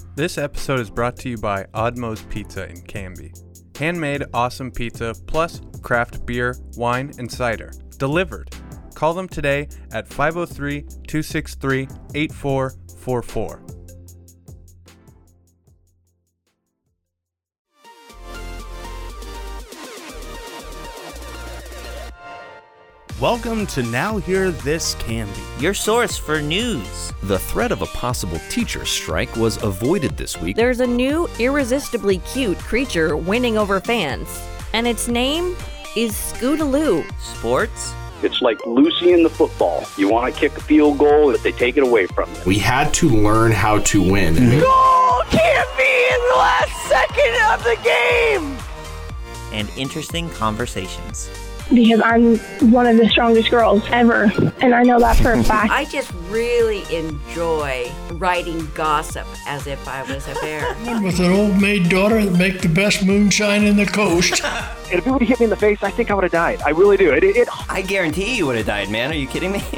This episode is brought to you by Oddmo's Pizza in Canby. Handmade awesome pizza plus craft beer, wine, and cider. Delivered. Call them today at 503-263-8444. Welcome to Now Hear This Canby, your source for news. The threat of a possible teacher strike was avoided this week. There's a new, irresistibly cute creature winning over fans, and its name is Scootaloo. Sports? It's like Lucy in the football. You want to kick a field goal, if they take it away from you. We had to learn how to win. Goal can't be in the last second of the game! And interesting conversations. Because I'm one of the strongest girls ever, and I know that for a fact. I just really enjoy writing gossip as if I was a bear. With an old maid daughter that make the best moonshine in the coast. And if it would have hit me in the face, I think I would have died. I really do. I guarantee you would have died, man. Are you kidding me?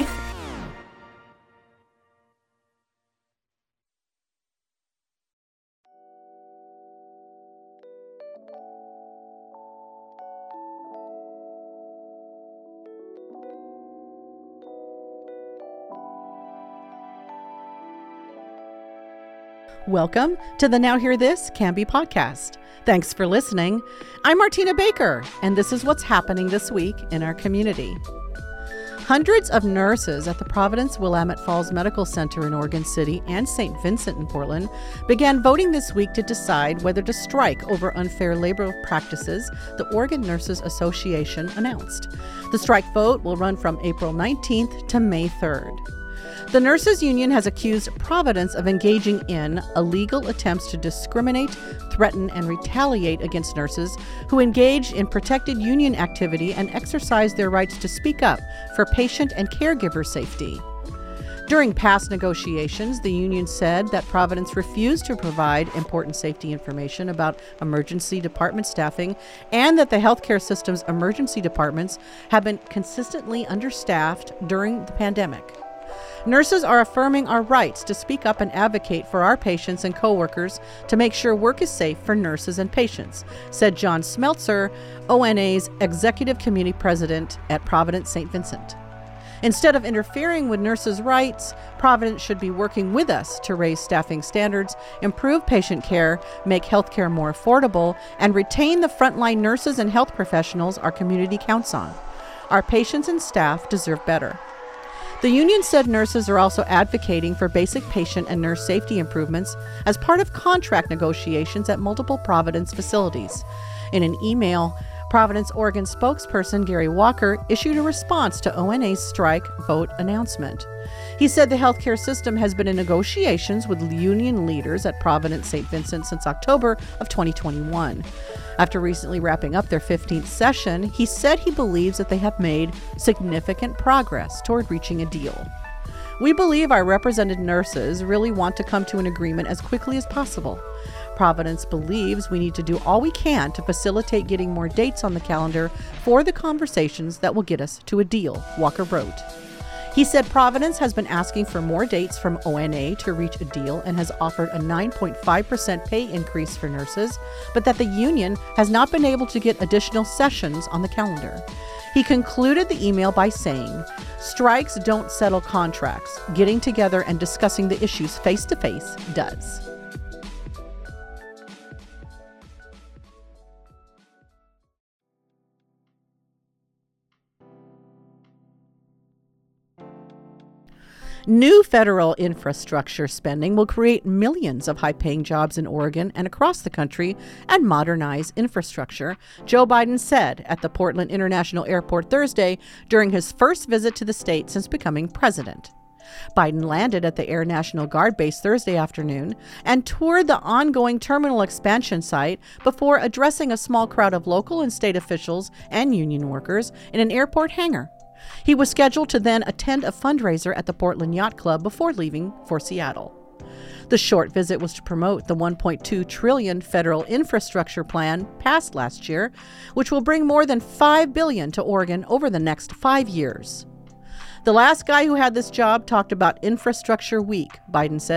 Welcome to the Now Hear This Canby podcast. Thanks for listening. I'm Martina Baker, and this is what's happening this week in our community. Hundreds of nurses at the Providence Willamette Falls Medical Center in Oregon City and St. Vincent in Portland began voting this week to decide whether to strike over unfair labor practices, the Oregon Nurses Association announced. The strike vote will run from April 19th to May 3rd. The Nurses Union has accused Providence of engaging in illegal attempts to discriminate, threaten, and retaliate against nurses who engage in protected union activity and exercise their rights to speak up for patient and caregiver safety. During past negotiations, the union said that Providence refused to provide important safety information about emergency department staffing and that the healthcare system's emergency departments have been consistently understaffed during the pandemic. Nurses are affirming our rights to speak up and advocate for our patients and coworkers to make sure work is safe for nurses and patients, said John Smeltzer, ONA's Executive Committee President at Providence St. Vincent. Instead of interfering with nurses' rights, Providence should be working with us to raise staffing standards, improve patient care, make healthcare more affordable, and retain the frontline nurses and health professionals our community counts on. Our patients and staff deserve better. The union said nurses are also advocating for basic patient and nurse safety improvements as part of contract negotiations at multiple Providence facilities. In an email, Providence, Oregon spokesperson Gary Walker issued a response to ONA's strike vote announcement. He said the healthcare system has been in negotiations with union leaders at Providence St. Vincent since October of 2021. After recently wrapping up their 15th session, he said he believes that they have made significant progress toward reaching a deal. We believe our represented nurses really want to come to an agreement as quickly as possible. Providence believes we need to do all we can to facilitate getting more dates on the calendar for the conversations that will get us to a deal, Walker wrote. He said Providence has been asking for more dates from ONA to reach a deal and has offered a 9.5% pay increase for nurses, but that the union has not been able to get additional sessions on the calendar. He concluded the email by saying, "Strikes don't settle contracts. Getting together and discussing the issues face-to-face does." New federal infrastructure spending will create millions of high-paying jobs in Oregon and across the country and modernize infrastructure, Joe Biden said at the Portland International Airport Thursday during his first visit to the state since becoming president. Biden landed at the Air National Guard base Thursday afternoon and toured the ongoing terminal expansion site before addressing a small crowd of local and state officials and union workers in an airport hangar. He was scheduled to then attend a fundraiser at the Portland Yacht Club before leaving for Seattle. The short visit was to promote the $1.2 trillion federal infrastructure plan passed last year, which will bring more than $5 billion to Oregon over the next 5 years. The last guy who had this job talked about Infrastructure Week, Biden said.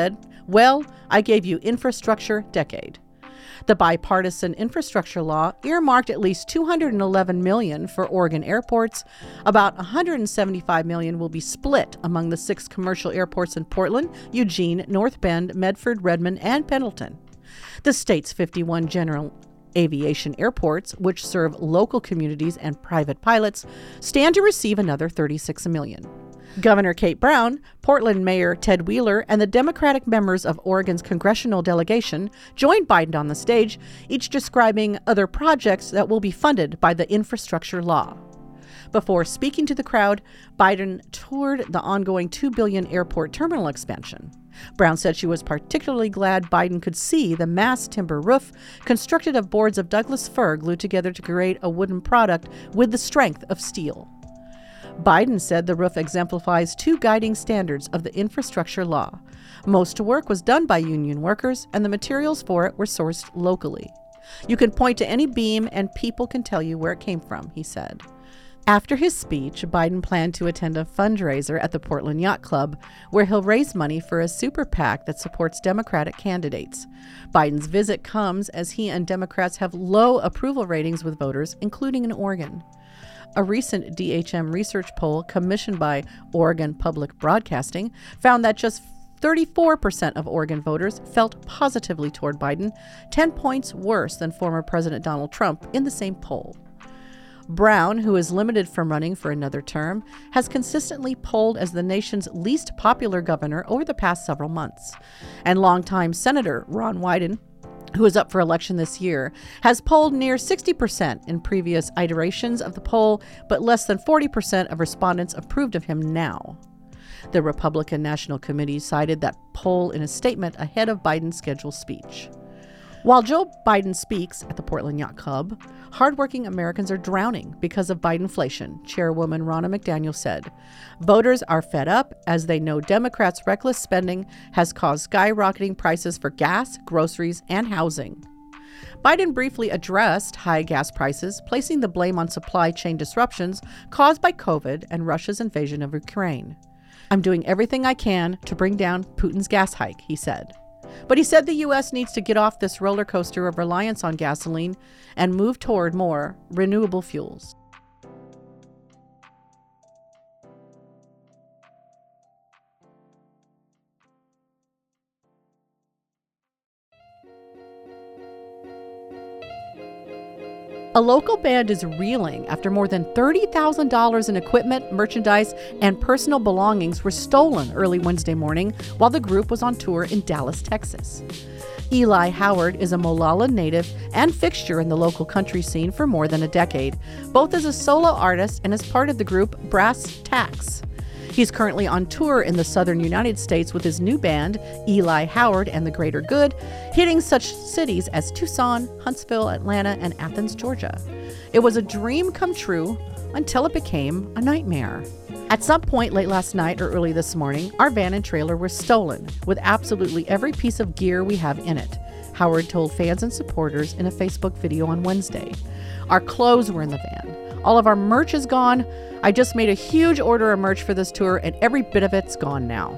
Well, I gave you infrastructure decade. The bipartisan infrastructure law earmarked at least $211 million for Oregon airports. About $175 million will be split among the 6 commercial airports in Portland, Eugene, North Bend, Medford, Redmond, and Pendleton. The state's 51 general aviation airports, which serve local communities and private pilots, stand to receive another $36 million. Governor Kate Brown, Portland Mayor Ted Wheeler, and the Democratic members of Oregon's congressional delegation joined Biden on the stage, each describing other projects that will be funded by the infrastructure law. Before speaking to the crowd, Biden toured the ongoing $2 billion airport terminal expansion. Brown said she was particularly glad Biden could see the mass timber roof constructed of boards of Douglas fir glued together to create a wooden product with the strength of steel. Biden said the roof exemplifies 2 guiding standards of the infrastructure law. Most work was done by union workers, and the materials for it were sourced locally. You can point to any beam and people can tell you where it came from, he said. After his speech, Biden planned to attend a fundraiser at the Portland Yacht Club, where he'll raise money for a super PAC that supports Democratic candidates. Biden's visit comes as he and Democrats have low approval ratings with voters, including in Oregon. A recent DHM research poll commissioned by Oregon Public Broadcasting found that just 34% of Oregon voters felt positively toward Biden, 10 points worse than former President Donald Trump in the same poll. Brown, who is limited from running for another term, has consistently polled as the nation's least popular governor over the past several months. And longtime Senator Ron Wyden, who is up for election this year, has polled near 60% in previous iterations of the poll, but less than 40% of respondents approved of him now. The Republican National Committee cited that poll in a statement ahead of Biden's scheduled speech. While Joe Biden speaks at the Portland Yacht Club, hardworking Americans are drowning because of Bidenflation, Chairwoman Ronna McDaniel said. Voters are fed up as they know Democrats' reckless spending has caused skyrocketing prices for gas, groceries, and housing. Biden briefly addressed high gas prices, placing the blame on supply chain disruptions caused by COVID and Russia's invasion of Ukraine. I'm doing everything I can to bring down Putin's gas hike, he said. But he said the U.S. needs to get off this roller coaster of reliance on gasoline and move toward more renewable fuels. A local band is reeling after more than $30,000 in equipment, merchandise, and personal belongings were stolen early Wednesday morning while the group was on tour in Dallas, Texas. Eli Howard is a Molalla native and fixture in the local country scene for more than a decade, both as a solo artist and as part of the group Brass Tacks. He's currently on tour in the southern United States with his new band, Eli Howard and the Greater Good, hitting such cities as Tucson, Huntsville, Atlanta, and Athens, Georgia. It was a dream come true until it became a nightmare. At some point late last night or early this morning, our van and trailer were stolen, with absolutely every piece of gear we have in it, Howard told fans and supporters in a Facebook video on Wednesday. Our clothes were in the van. All of our merch is gone. I just made a huge order of merch for this tour, and every bit of it's gone now.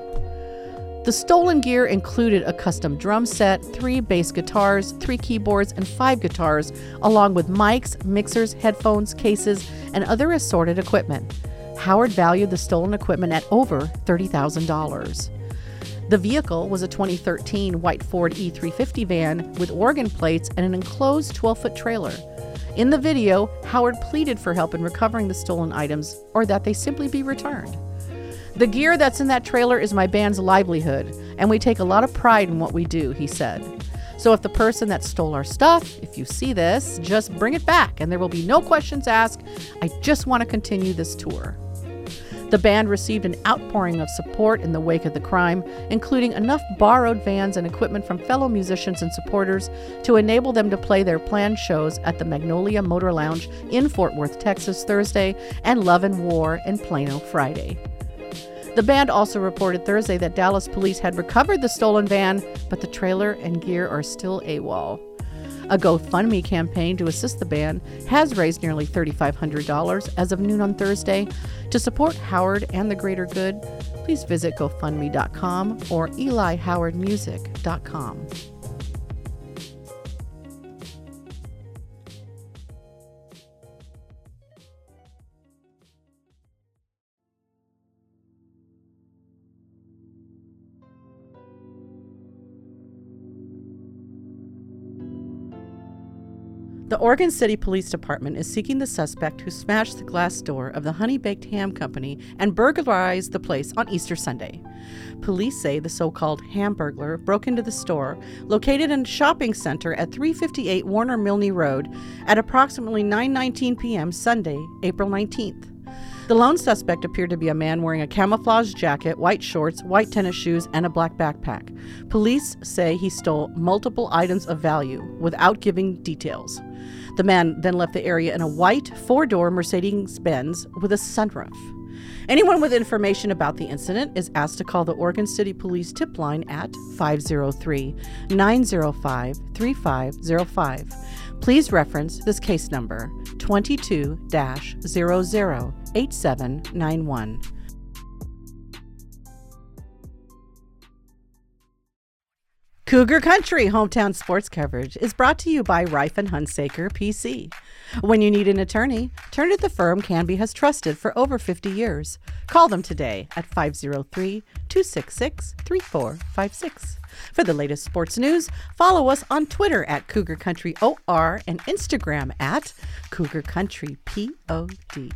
The stolen gear included a custom drum set, 3 bass guitars, 3 keyboards, and 5 guitars, along with mics, mixers, headphones, cases, and other assorted equipment. Howard valued the stolen equipment at over $30,000. The vehicle was a 2013 white Ford E350 van with Oregon plates and an enclosed 12-foot trailer. In the video, Howard pleaded for help in recovering the stolen items or that they simply be returned. The gear that's in that trailer is my band's livelihood, and we take a lot of pride in what we do, he said. So if the person that stole our stuff, if you see this, just bring it back and there will be no questions asked. I just want to continue this tour. The band received an outpouring of support in the wake of the crime, including enough borrowed vans and equipment from fellow musicians and supporters to enable them to play their planned shows at the Magnolia Motor Lounge in Fort Worth, Texas, Thursday, and Love and War in Plano, Friday. The band also reported Thursday that Dallas police had recovered the stolen van, but the trailer and gear are still AWOL. A GoFundMe campaign to assist the band has raised nearly $3,500 as of noon on Thursday. To support Howard and the greater good, please visit GoFundMe.com or EliHowardMusic.com. The Oregon City Police Department is seeking the suspect who smashed the glass door of the Honey Baked Ham Company and burglarized the place on Easter Sunday. Police say the so-called Hamburglar broke into the store, located in a shopping center at 358 Warner Milne Road, at approximately 9:19 p.m. Sunday, April 19th. The lone suspect appeared to be a man wearing a camouflage jacket, white shorts, white tennis shoes, and a black backpack. Police say he stole multiple items of value without giving details. The man then left the area in a white four-door Mercedes-Benz with a sunroof. Anyone with information about the incident is asked to call the Oregon City Police tip line at 503-905-3505. Please reference this case number 22-008791. Cougar Country hometown sports coverage is brought to you by Reif & Hunsaker PC. When you need an attorney, turn to the firm Canby has trusted for over 50 years. Call them today at 503-266-3456. For the latest sports news, follow us on Twitter at Cougar Country OR and Instagram at Cougar Country POD.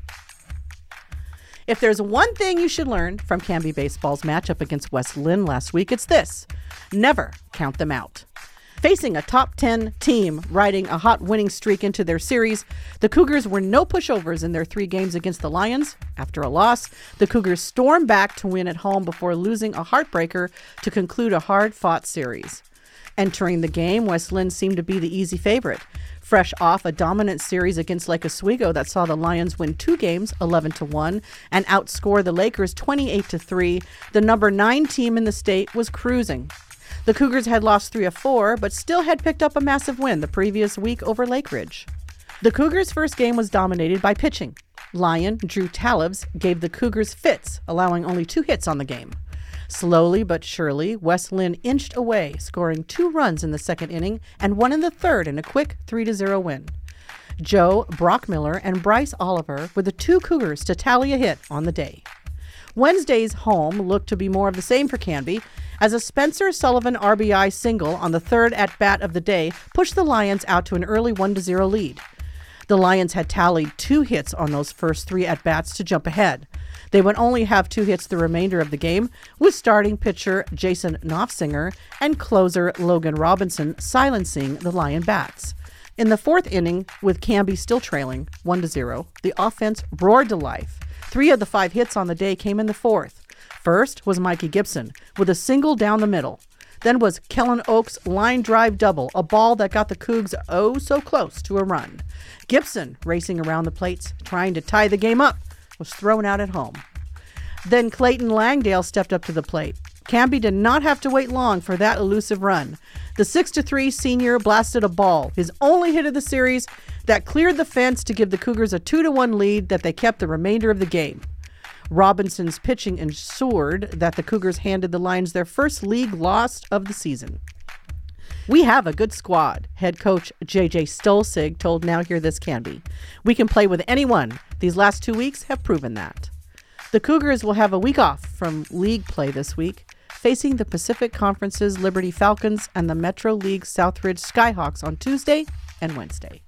If there's one thing you should learn from Canby Baseball's matchup against West Linn last week, it's this: never count them out. Facing a top 10 team riding a hot winning streak into their series, the Cougars were no pushovers in their 3 games against the Lions. After a loss, the Cougars stormed back to win at home before losing a heartbreaker to conclude a hard-fought series. Entering the game, West Linn seemed to be the easy favorite. Fresh off a dominant series against Lake Oswego that saw the Lions win 2 games 11-1 and outscore the Lakers 28-3, the number 9 team in the state was cruising. The Cougars had lost 3 of 4, but still had picked up a massive win the previous week over Lake Ridge. The Cougars' first game was dominated by pitching. Lion Drew Talibs gave the Cougars fits, allowing only 2 hits on the game. Slowly but surely, West Linn inched away, scoring 2 runs in the second inning and 1 in the third in a quick 3-0 win. Joe Brockmiller and Bryce Oliver were the 2 Cougars to tally a hit on the day. Wednesday's home looked to be more of the same for Canby, as a Spencer Sullivan RBI single on the 3rd at-bat of the day pushed the Lions out to an early 1-0 lead. The Lions had tallied 2 hits on those first 3 at-bats to jump ahead. They would only have 2 hits the remainder of the game, with starting pitcher Jason Knopfsinger and closer Logan Robinson silencing the Lion bats. In the 4th inning, with Canby still trailing 1-0, the offense roared to life. 3 of the 5 hits on the day came in the 4th. First was Mikey Gibson with a single down the middle. Then was Kellen Oak's line drive double, a ball that got the Cougs oh so close to a run. Gibson, racing around the plates, trying to tie the game up, was thrown out at home. Then Clayton Langdale stepped up to the plate. Canby did not have to wait long for that elusive run. The 6-3 senior blasted a ball, his only hit of the series, that cleared the fence to give the Cougars a 2-1 lead that they kept the remainder of the game. Robinson's pitching ensured that the Cougars handed the Lions their first league loss of the season. "We have a good squad," head coach J.J. Stolzig told Now Hear This Canby. "We can play with anyone. These last 2 weeks have proven that." The Cougars will have a week off from league play this week, facing the Pacific Conference's Liberty Falcons and the Metro League Southridge Skyhawks on Tuesday and Wednesday.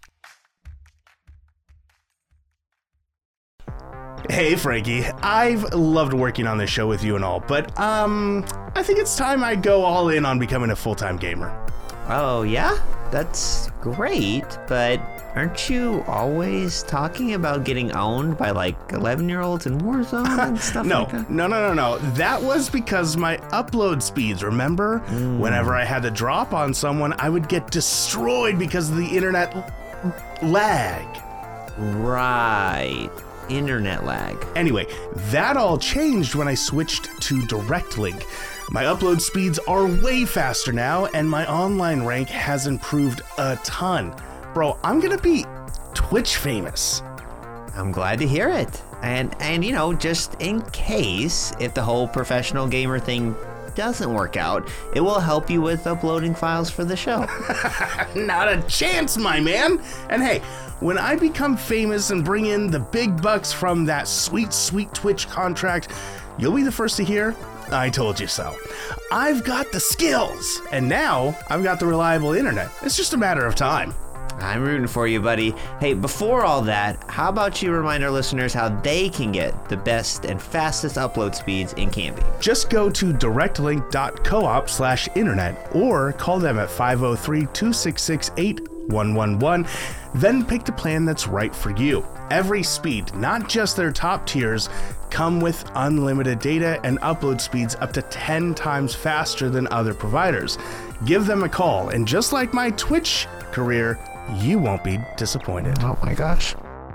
Hey, Frankie. I've loved working on this show with you and all, but I think it's time I go all in on becoming a full-time gamer. Oh, yeah? That's great, but aren't you always talking about getting owned by, 11-year-olds in Warzone and stuff like that? No. That was because my upload speeds, remember? Whenever I had to drop on someone, I would get destroyed because of the internet lag. Right. Internet lag. Anyway, that all changed when I switched to Direct Link. My upload speeds are way faster now, and my online rank has improved a ton. Bro, I'm gonna be Twitch famous. I'm glad to hear it. And you know, just in case, if the whole professional gamer thing doesn't work out, it will help you with uploading files for the show. Not a chance, my man. And hey, when I become famous and bring in the big bucks from that sweet, sweet Twitch contract, you'll be the first to hear, I told you so. I've got the skills, and now I've got the reliable internet. It's just a matter of time. I'm rooting for you, buddy. Hey, before all that, how about you remind our listeners how they can get the best and fastest upload speeds in Canby? Just go to directlink.coop/internet or call them at 503-266-8111. Then pick the plan that's right for you. Every speed, not just their top tiers, come with unlimited data and upload speeds up to 10 times faster than other providers. Give them a call, and just like my Twitch career, you won't be disappointed. Oh my gosh.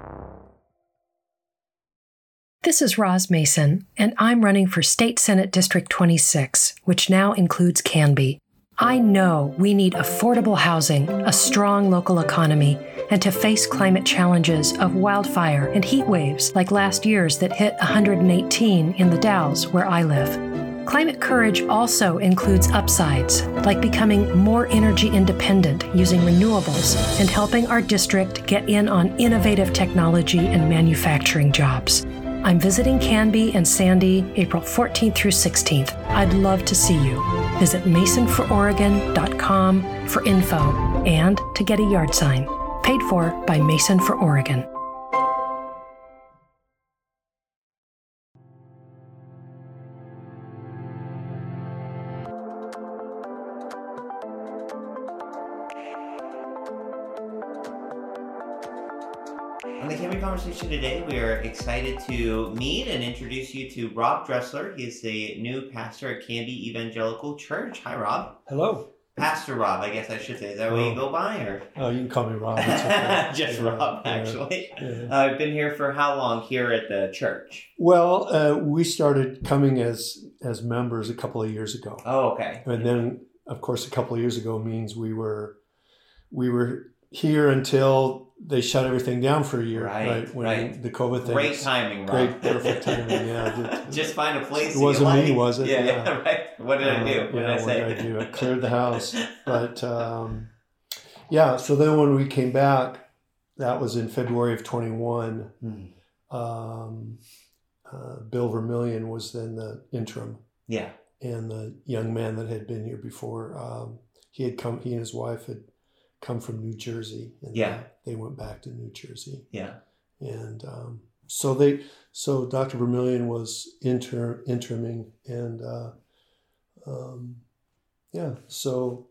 This is Roz Mason, and I'm running for State Senate District 26, which now includes Canby. I know we need affordable housing, a strong local economy, and to face climate challenges of wildfire and heat waves like last year's that hit 118 in the Dalles where I live. Climate courage also includes upsides, like becoming more energy independent using renewables and helping our district get in on innovative technology and manufacturing jobs. I'm visiting Canby and Sandy April 14th through 16th. I'd love to see you. Visit masonfororegon.com for info and to get a yard sign. Paid for by Mason for Oregon. On the Canby Conversation today, we are excited to meet and introduce you to Rob Dressler. He is the new pastor at Canby Evangelical Church. Hi, Rob. Hello. Pastor Rob, I guess I should say. Is that what you go by? Or? Oh, you can call me Rob. It's okay. Just Rob, actually. I've been here for how long here at the church? Well, we started coming as members a couple of years ago. Oh, okay. And then, of course, a couple of years ago means we were here until they shut everything down for a year, right? When the COVID thing. Great timing, Rob. Great, perfect timing, yeah. Just find a place. It wasn't me, was it? Yeah, right. What did I do? What did I say? What did I do? I cleared the house. But, so then when we came back, that was in February of 21. Bill Vermillion was then the interim. Yeah. And the young man that had been here before, he and his wife had come from New Jersey, and they went back to New Jersey. Yeah. And so Dr. Vermillion was interiming, and so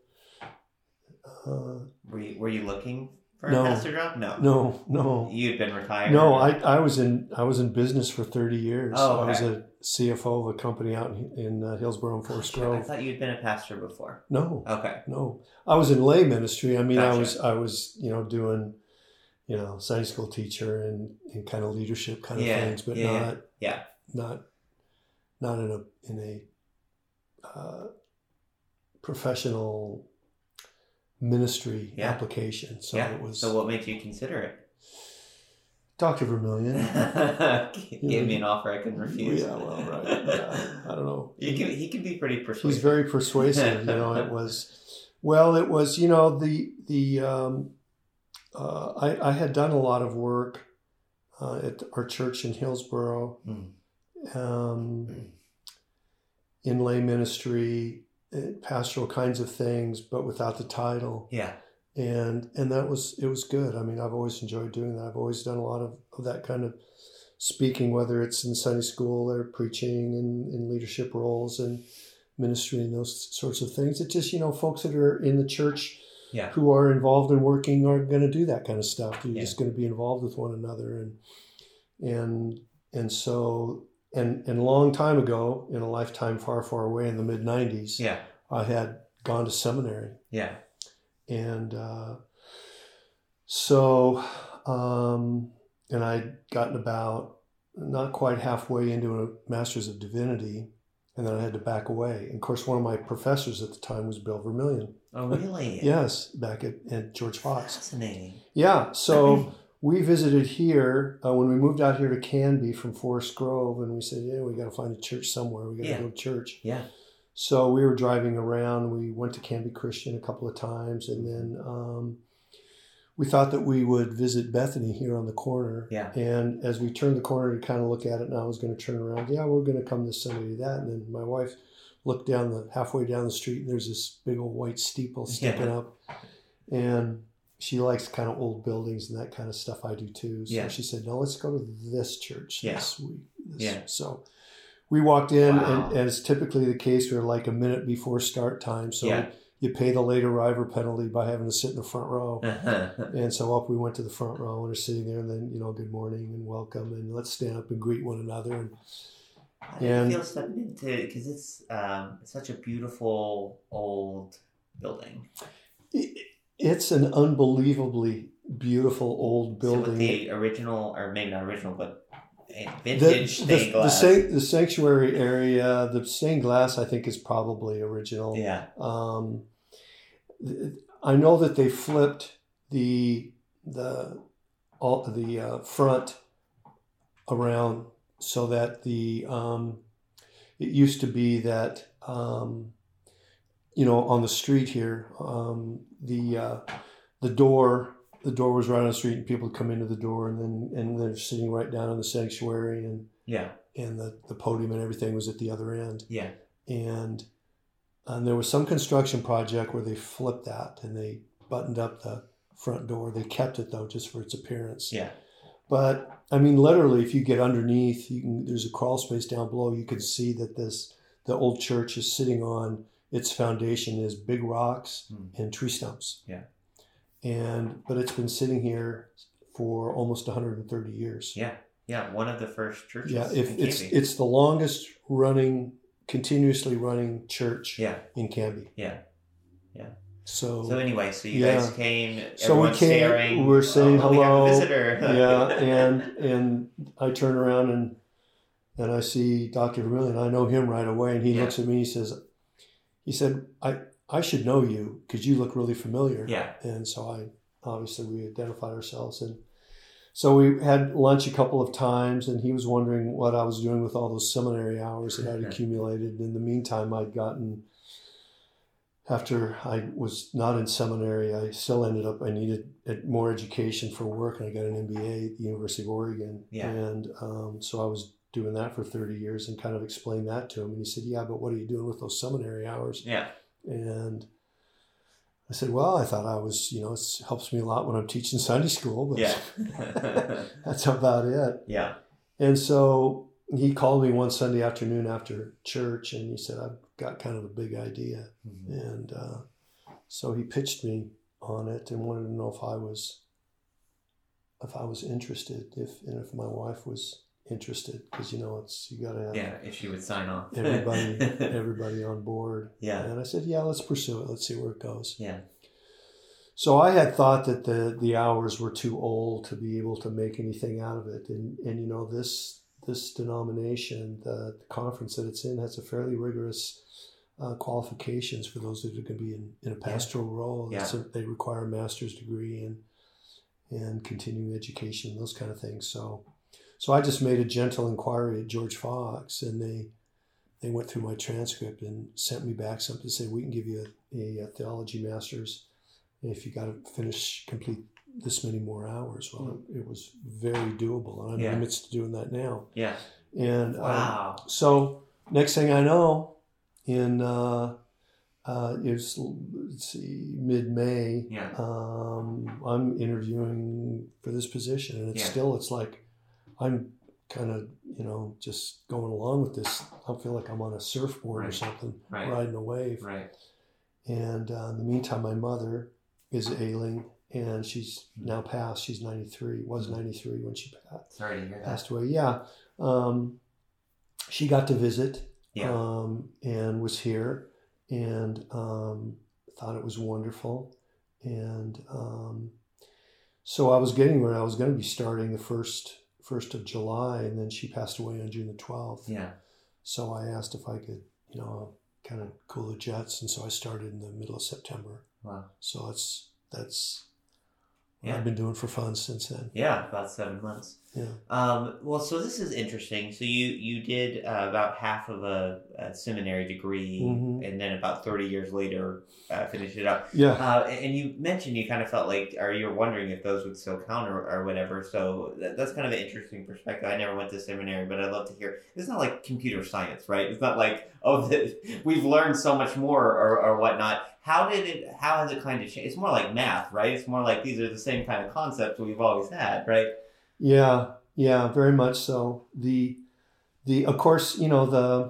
were you looking for a pastor job? No. You'd been retired? No, I was in business for 30 years. Oh, okay. I was a CFO of a company out in Hillsborough and Forest Grove. I thought you'd been a pastor before. No. Okay. No. I was in lay ministry. I mean, Gotcha. I was doing, Sunday school teacher and kind of leadership kind of things, but not in a professional ministry application. So it was. So what made you consider it? Dr. Vermillion gave me an offer I couldn't refuse. Yeah, well, right. Yeah, I don't know. He can be pretty persuasive. He's very persuasive. It was I had done a lot of work at our church in Hillsborough, in lay ministry, pastoral kinds of things, but without the title. Yeah. And it was good. I mean, I've always enjoyed doing that. I've always done a lot of that kind of speaking, whether it's in Sunday school or preaching and in leadership roles and ministry and those sorts of things. It's just, folks that are in the church who are involved in working are going to do that kind of stuff. You're just going to be involved with one another. And so a long time ago, in a lifetime far, far away in the mid-90s, I had gone to seminary. Yeah. And and I'd gotten about not quite halfway into a Master's of Divinity, And then I had to back away. And of course, one of my professors at the time was Bill Vermillion. Oh, really? Yes, back at George Fox. Fascinating. Yeah, so we visited here when we moved out here to Canby from Forest Grove, and we said, yeah, we got to find a church somewhere. We got to go to church. Yeah. So we were driving around. We went to Canby Christian a couple of times, and then we thought that we would visit Bethany here on the corner. Yeah. And as we turned the corner to kind of look at it, and I was going to turn around, we're going to come this Sunday to that. And then my wife looked halfway down the street, and there's this big old white steeple sticking up. And she likes kind of old buildings and that kind of stuff. I do too. So she said, no, let's go to this church this week. So we walked in, and as typically the case, we were like a minute before start time. So you pay the late arriver penalty by having to sit in the front row. And so up we went to the front row and are sitting there, and then, good morning and welcome, and let's stand up and greet one another. And I feel stepping into, because it's such a beautiful old building. It's an unbelievably beautiful old building. So with the original, or maybe not original, but vintage stained glass. The sanctuary area, the stained glass, I think, is probably original. Yeah. I know that they flipped the front around so that it used to be that on the street here, the door was right on the street, and people would come into the door, and they're sitting right down in the sanctuary, and the podium and everything was at the other end. Yeah. And there was some construction project where they flipped that and they buttoned up the front door. They kept it though, just for its appearance. Yeah. But I mean, literally, if you get underneath, there's a crawl space down below. You can see that the old church is sitting on its foundation is big rocks and tree stumps. Yeah. But it's been sitting here for almost 130 years. Yeah. Yeah. One of the first churches. Yeah. It's the longest continuously running church in Canby. Yeah. Yeah. So anyway, you guys came. So we came. Staring, we're saying hello. We have a visitor. and I turn around and I see Dr. Vermillion. I know him right away, and he looks at me. He said, I should know you because you look really familiar. Yeah. And so we identified ourselves, and so we had lunch a couple of times, and he was wondering what I was doing with all those seminary hours that I'd accumulated. In the meantime, after I was not in seminary, I still I needed more education for work, and I got an MBA at the University of Oregon. Yeah. And so I was doing that for 30 years and kind of explained that to him. And he said, yeah, but what are you doing with those seminary hours? Yeah. And I said, well, I thought I was, it helps me a lot when I'm teaching Sunday school, but that's about it. Yeah. And so he called me one Sunday afternoon after church, and he said, I've got kind of a big idea. Mm-hmm. And so he pitched me on it and wanted to know if I was interested, if my wife was interested, because you got to have if she would sign off everybody on board. Yeah. And I said, let's pursue it, let's see where it goes. Yeah. So I had thought that the hours were too old to be able to make anything out of it, and this denomination, the conference that it's in, has a fairly rigorous qualifications for those that are going to be in a pastoral role. Yeah. So they require a master's degree and continuing education, those kind of things. So I just made a gentle inquiry at George Fox, and they went through my transcript and sent me back something to say, we can give you a theology master's if you got to complete this many more hours. Well, it was very doable, and I'm in the midst of doing that now. Yeah. And wow. So next thing I know, in mid-May, I'm interviewing for this position, and it's like I'm kind of just going along with this. I feel like I'm on a surfboard or something, riding a wave. Right. And in the meantime, my mother is ailing, and she's now passed. She's 93. Was 93 when she passed. Sorry to hear that. Passed away. Yeah. She got to visit. Yeah. And was here, and thought it was wonderful. And so I was getting where I was going to be starting the first of July, and then she passed away on June the 12th. Yeah. So I asked if I could, kind of cool the jets. And so I started in the middle of September. Wow. So that's what I've been doing for fun since then. Yeah, about 7 months. Yeah. Well, so this is interesting. So you did about half of a seminary degree, and then about 30 years later finished it up. Yeah. And you mentioned you kind of felt like, or you're wondering if those would still count or whatever. So that's kind of an interesting perspective. I never went to seminary, but I'd love to hear. It's not like computer science, right? It's not like, we've learned so much more or whatnot. How has it kind of changed? It's more like math, right? It's more like these are the same kind of concepts we've always had, right? Yeah, very much so. Of course, the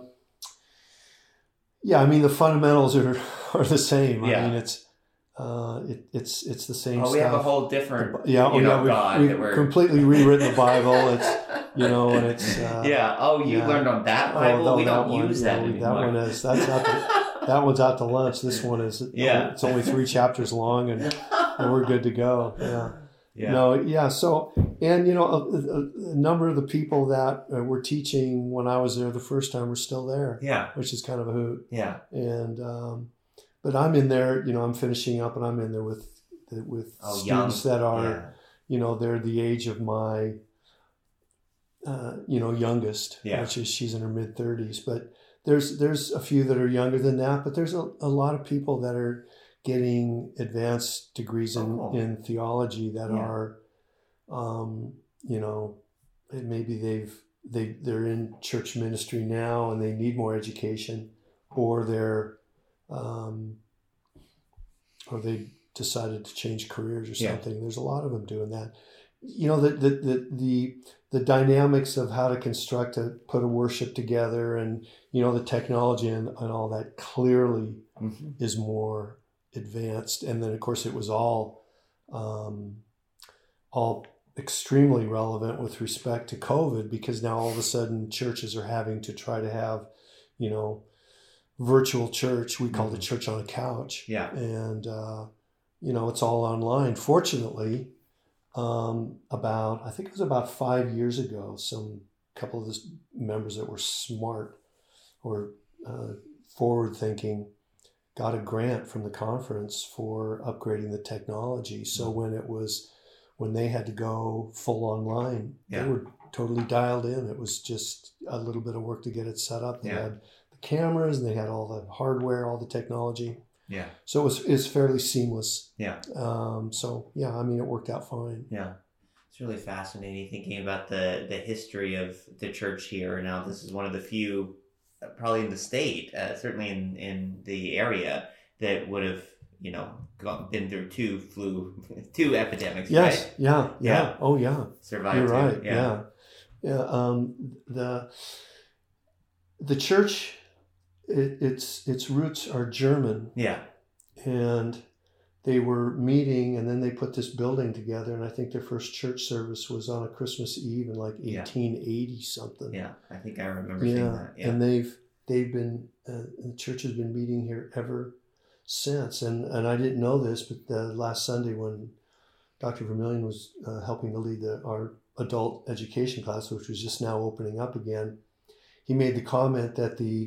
fundamentals are the same. Yeah. I mean, it's the same stuff. We have a whole different, God. We've completely rewritten the Bible. It's, and it's... you learned on that Bible? We don't use that anymore. That one's out to lunch. This one is, it's only 3 chapters long and we're good to go. Yeah. Yeah. No, yeah. So, and a number of the people that were teaching when I was there the first time were still there. Yeah. Which is kind of a hoot. Yeah. And, but I'm in there, I'm finishing up and I'm in there with students that are, they're the age of my, youngest, which is she's in her mid-30s. But there's a few that are younger than that, but there's a lot of people that are getting advanced degrees in theology that are, maybe they're in church ministry now and they need more education, or they decided to change careers or something. There's a lot of them doing that. The dynamics of how to put a worship together, and the technology and all that clearly is more advanced. And then of course it was all extremely relevant with respect to COVID, because now all of a sudden churches are having to try to have virtual church. We called it church on a couch. Yeah. And it's all online. Fortunately, I think it was about 5 years ago, couple of the members that were smart or forward thinking got a grant from the conference for upgrading the technology. So when they had to go full online, they were totally dialed in. It was just a little bit of work to get it set up. They had the cameras and they had all the hardware, all the technology. Yeah. So it's fairly seamless. Yeah. It worked out fine. Yeah. It's really fascinating thinking about the history of the church here. Now, this is one of the few, probably in the state, certainly in the area, that would have, been through two epidemics. Yes. Right? Yeah. Oh, yeah. Survived. You're right. Too. Yeah. The church, its roots are German. Yeah. And they were meeting, and then they put this building together, and I think their first church service was on a Christmas Eve in like 1880 something. Yeah, I think I remember seeing that. Yeah. And they've been the church has been meeting here ever since. And I didn't know this, but last Sunday when Dr. Vermillion was helping to lead our adult education class, which was just now opening up again, he made the comment that the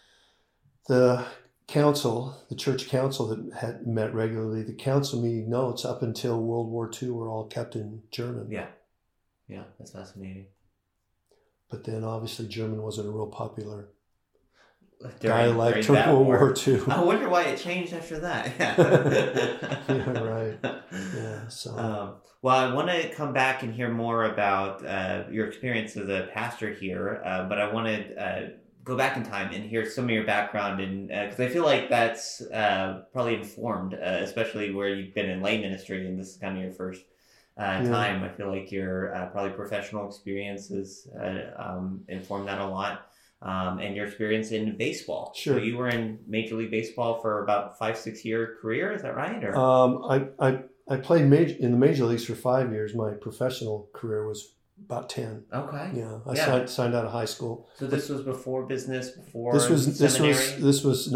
council, the church council that had met regularly, the council meeting notes up until World War II were all kept in German. Yeah. Yeah, that's fascinating. But then obviously German wasn't a real popular dialect during World War II. I wonder why it changed after that. Yeah, right. Yeah. So. Well, I want to come back and hear more about your experience as a pastor here, but I want to go back in time and hear some of your background, and because I feel like that's probably informed, especially where you've been in lay ministry, and this is kind of your first time. I feel like your probably professional experiences informed that a lot. And your experience in baseball. Sure. So you were in Major League Baseball for about 5-6 year career, is that right? Or I played in the major leagues for 5 years. My professional career was about 10. Okay. Yeah. I signed out of high school. So this was before business, before seminary? This was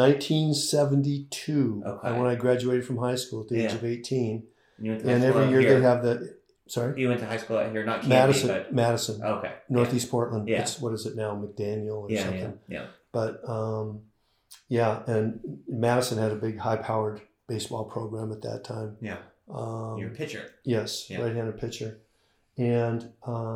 1972. Okay. When I graduated from high school at the age of 18. And every year they have Sorry? You went to high school out here, not Canby, Madison. Okay. Northeast Portland. Yeah. It's, what is it now, McDaniel or something? Yeah. But, and Madison had a big high-powered baseball program at that time. Yeah. You're a pitcher. Yes, right-handed pitcher. And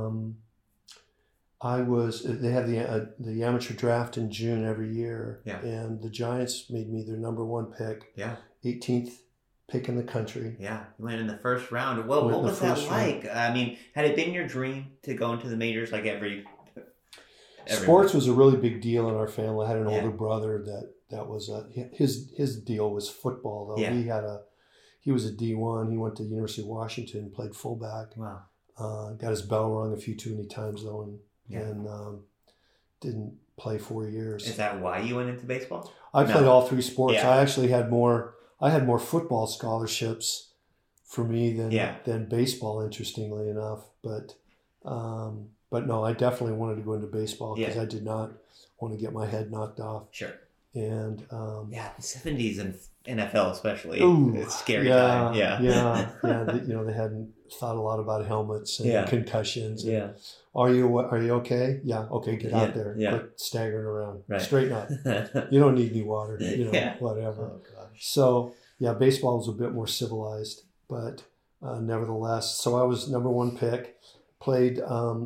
they have the amateur draft in June every year. Yeah. And the Giants made me their number 1 pick. Yeah. 18th pick in the country. Yeah, you went in the first round. Well, what was that like? I mean, had it been your dream to go into the majors like every Sports was a really big deal in our family. I had an older brother that was his deal was football though. Yeah. He was a D1. He went to University of Washington, played fullback. Wow. Got his bell rung a few too many times though, and didn't play 4 years. Is that why you went into baseball? I played all 3 sports. Yeah. I actually had more football scholarships for me than baseball, interestingly enough. But no, I definitely wanted to go into baseball because I did not want to get my head knocked off. Sure. And the 70s and NFL especially, it's a scary time. Yeah. They hadn't thought a lot about helmets and concussions. And, Yeah. Are you okay? Yeah. Okay. Get out there. Yeah. Quit staggering around. Right. Straighten up. You don't need any water. Whatever. Oh gosh. So baseball was a bit more civilized, but nevertheless. So I was number 1 pick. Played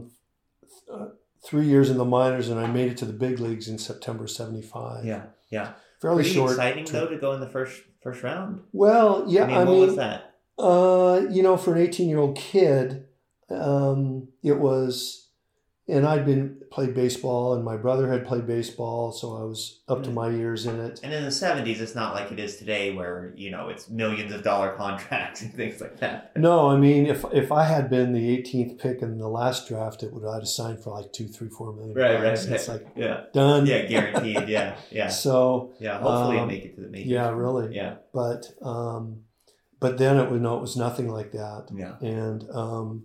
3 years in the minors, and I made it to the big leags in September '75. Yeah. Fairly Pretty short. Exciting though to go in the first round. Well, yeah. I mean, what was that? For an 18-year-old kid, it was. And I'd played baseball, and my brother had played baseball, so I was up to my ears in it. And in the 70s, it's not like it is today where, it's millions of dollar contracts and things like that. No, I mean, if I had been the 18th pick in the last draft, I'd have signed for like $2, $3, $4 million. Right. It's like, done. Yeah, guaranteed. Yeah. So, hopefully you make it to the majors. Yeah, really. Yeah. But then it was nothing like that. Yeah. And,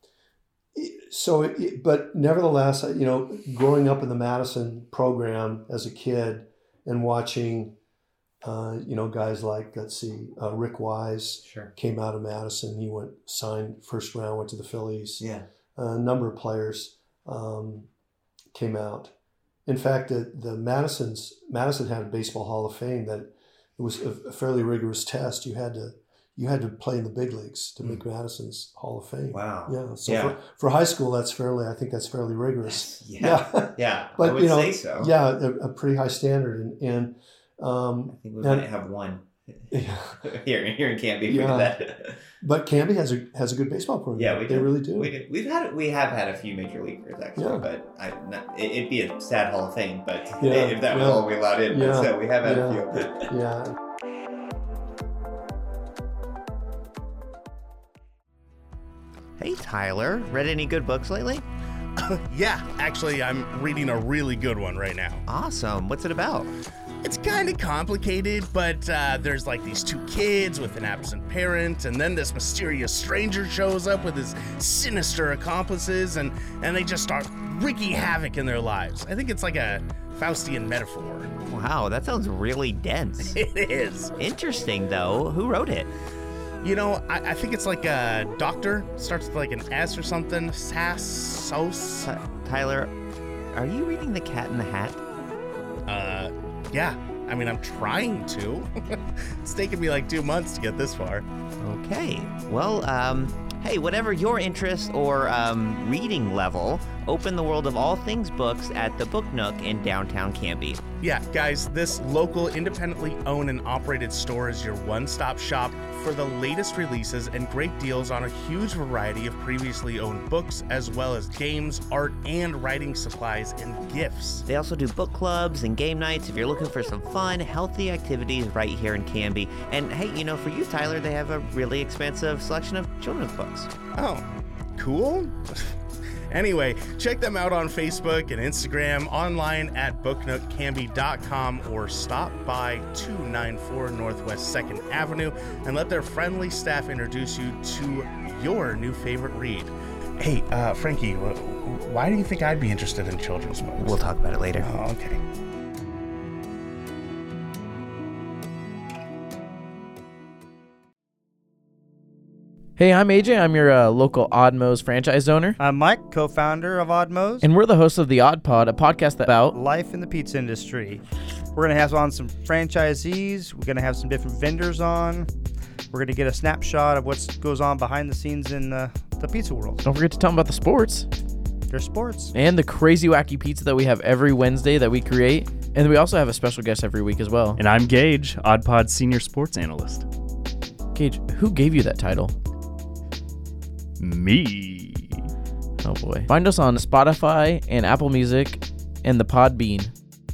but nevertheless, growing up in the Madison program as a kid and watching, guys like, Rick Wise came out of Madison. He signed first round, went to the Phillies. Yeah. A number of players came out. In fact, the Madison had a baseball Hall of Fame that it was a fairly rigorous test. You had to play in the big leagues to make Madison's Hall of Fame. Wow. Yeah. So for high school, I think that's fairly rigorous. Yeah. But I would say so. Yeah, a pretty high standard. And I think we might have one here in Canby for that. But Canby has a good baseball program. Yeah, we do. They really do. We have had a few major leaguers actually, but it'd be a sad Hall of Fame. But Yeah, if that was all we allowed in, Yeah, so we have had a few. Yeah. Hey, Tyler, read any good books lately? Yeah, actually, I'm reading a really good one right now. Awesome. What's it about? It's kind of complicated, but there's like these 2 kids with an absent parent, and then this mysterious stranger shows up with his sinister accomplices, and they just start wreaking havoc in their lives. I think it's like a Faustian metaphor. Wow, that sounds really dense. It is. Interesting, though. Who wrote it? I think it's like a doctor. Starts with like an S or something. Sos. Tyler, are you reading The Cat in the Hat? Yeah. I mean, I'm trying to. It's taken me like 2 months to get this far. Okay. Well, hey, whatever your interest or reading level, open the world of all things books at the Book Nook in downtown Canby. Yeah, guys, this local, independently owned and operated store is your one-stop shop for the latest releases and great deals on a huge variety of previously owned books, as well as games, art, and writing supplies and gifts. They also do book clubs and game nights if you're looking for some fun, healthy activities right here in Canby. And hey, for you, Tyler, they have a really expansive selection of children's books. Oh, cool. Anyway, check them out on Facebook and Instagram, online at booknookcanby.com, or stop by 294 Northwest 2nd Avenue and let their friendly staff introduce you to your new favorite read. Hey, Frankie, why do you think I'd be interested in children's books? We'll talk about it later. Oh, okay. Hey, I'm AJ. I'm your local Oddmo's franchise owner. I'm Mike, co-founder of Oddmo's. And we're the hosts of The Odd Pod, a podcast about life in the pizza industry. We're going to have on some franchisees. We're going to have some different vendors on. We're going to get a snapshot of what goes on behind the scenes in the pizza world. Don't forget to tell them about the sports. There's sports. And the crazy wacky pizza that we have every Wednesday that we create. And we also have a special guest every week as well. And I'm Gage, Odd Pod's senior sports analyst. Gage, who gave you that title? Me. Oh boy. Find us on Spotify and Apple Music and the Podbean.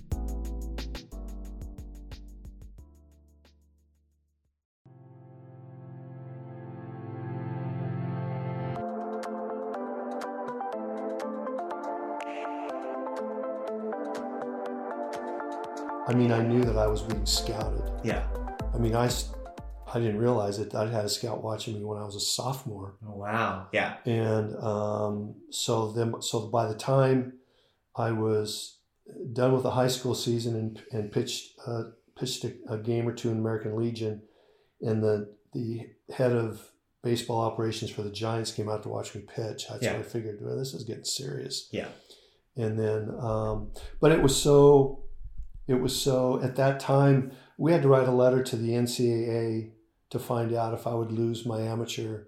I mean, I knew that I was being scouted. Yeah. I mean, I didn't realize it. I had a scout watching me when I was a sophomore. Oh, wow. Yeah. And so by the time I was done with the high school season and pitched a game or two in American Legion, and the head of baseball operations for the Giants came out to watch me pitch, I figured, well, this is getting serious. Yeah. And then, but it was so at that time, we had to write a letter to the NCAA to find out if I would lose my amateur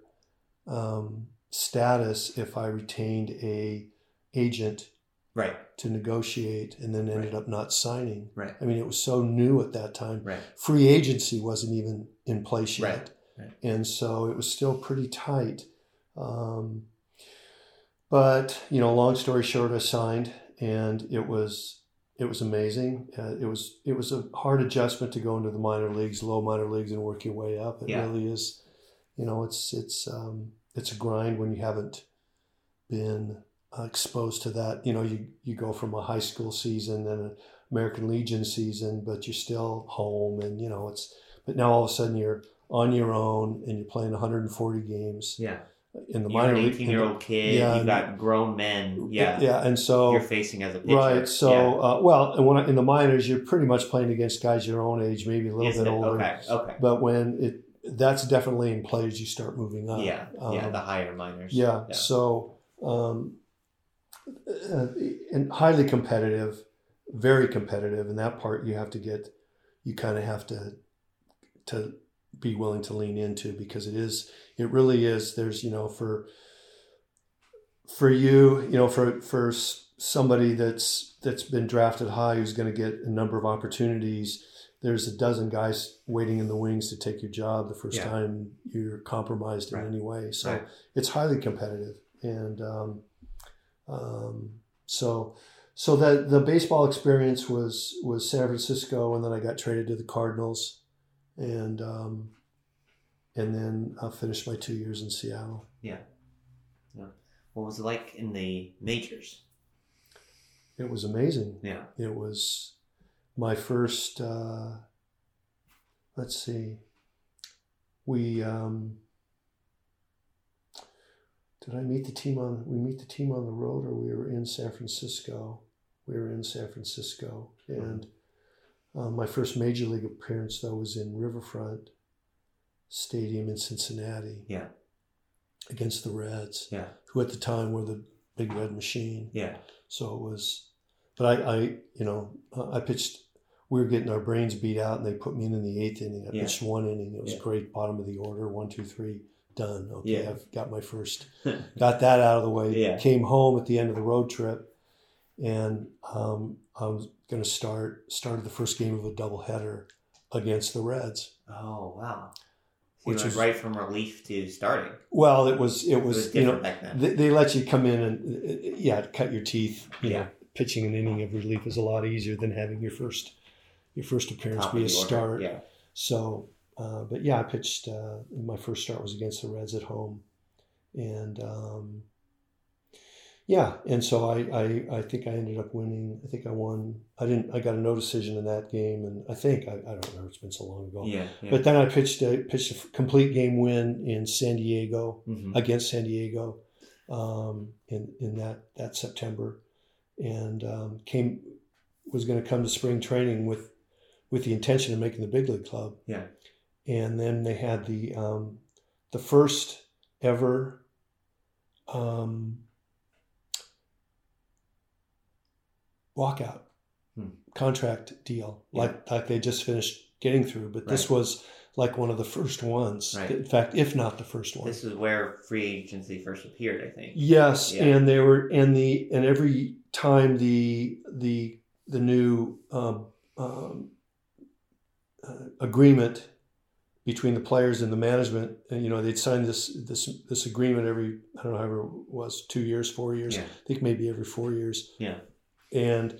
status if I retained a agent to negotiate, and then ended up not signing. Right. I mean, it was so new at that time. Right. Free agency wasn't even in place yet. Right. And so it was still pretty tight. But, long story short, I signed, and it was amazing. It was a hard adjustment to go into the minor leagues, low minor leagues, and work your way up. It really is. It's a grind when you haven't been exposed to that. You go from a high school season and an American Legion season, but you're still home, and But now all of a sudden you're on your own and you're playing 140 games. Yeah. In the you're minor an league, 18-year-old kid. You've got grown men. Yeah. Yeah, and so you're facing as a pitcher. Right. So, and in the minors, you're pretty much playing against guys your own age, maybe a little bit older. Okay. But that's definitely in play as you start moving up. Yeah. The higher minors. Yeah. So, and highly competitive, very competitive, and that part you kind of have to be willing to lean into, because it really is. There's, for you, for somebody that's been drafted high, who's going to get a number of opportunities, there's a dozen guys waiting in the wings to take your job the first time you're compromised in any way. So it's highly competitive. And so that the baseball experience was San Francisco, and then I got traded to the Cardinals, and then I finished my 2 years in Seattle. Yeah. What was it like in the majors? It was amazing. Yeah. It was my first, let's see, we meet the team on the road, or we were in San Francisco? We were in San Francisco. And my first major league appearance, though, was in Riverfront Stadium in Cincinnati. Yeah. Against the Reds. Yeah. Who at the time were the Big Red Machine. Yeah. So it was, but I pitched, we were getting our brains beat out, and they put me in the 8th inning. I pitched 1 inning. It was great. Bottom of the order, 1, 2, 3, done. Okay. I've got my first, got that out of the way. Yeah. Came home at the end of the road trip, and I was going to started the first game of a doubleheader against the Reds. Oh, wow. Which was right from relief to starting. Well, it was different back then. They let you come in and cut your teeth. Pitching an inning of relief is a lot easier than having your first appearance be a start. Yeah. So, but I pitched. My first start was against the Reds at home, and and so I think I ended up winning. I think I won. I got a no decision in that game, and I don't remember. It's been so long ago. Yeah. But then I pitched a complete game win in San Diego against San Diego, in that September, and was going to come to spring training with the intention of making the big league club. Yeah. And then they had the first ever walkout contract deal like they just finished getting through, but this was like one of the first ones. Right. In fact, if not the first one. This is where free agency first appeared, I think. Yes, and they were and every time the new agreement between the players and the management, and they'd sign this agreement every, I don't know, however it was, 2 years, 4 years. I think maybe every 4 years. Yeah. And